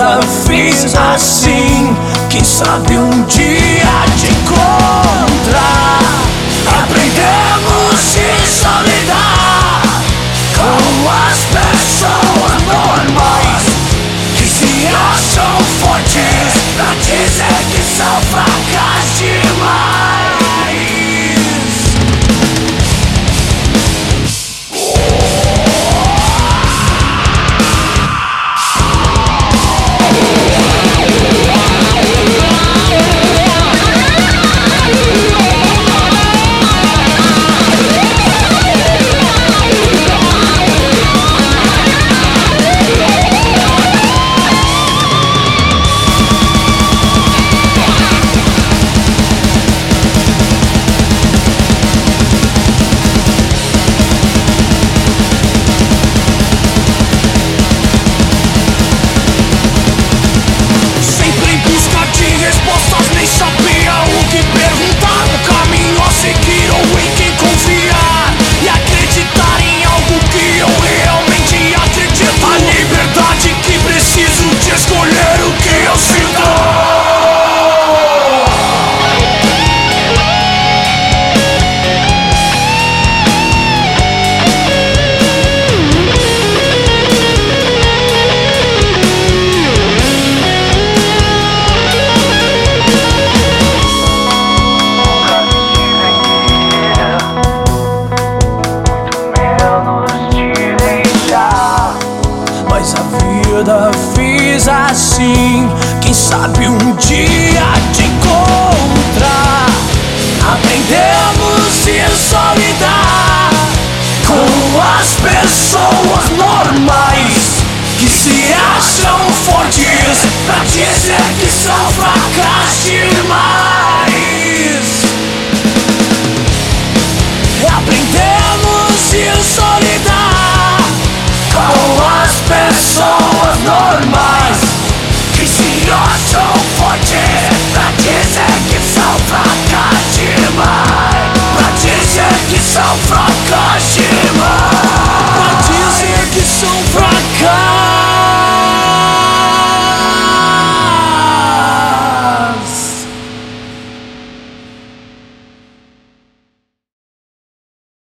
vida fiz assim. Quem sabe um dia te encontrar. Aprendemos a lidar com as pessoas normais que se acham fortes pra dizer que são fracas demais. Mas a vida fiz assim. Quem sabe um dia te encontrar. Aprendemos a lidar com as pessoas normais que se acham fortes pra dizer que são fracas demais. Aprendemos a lidar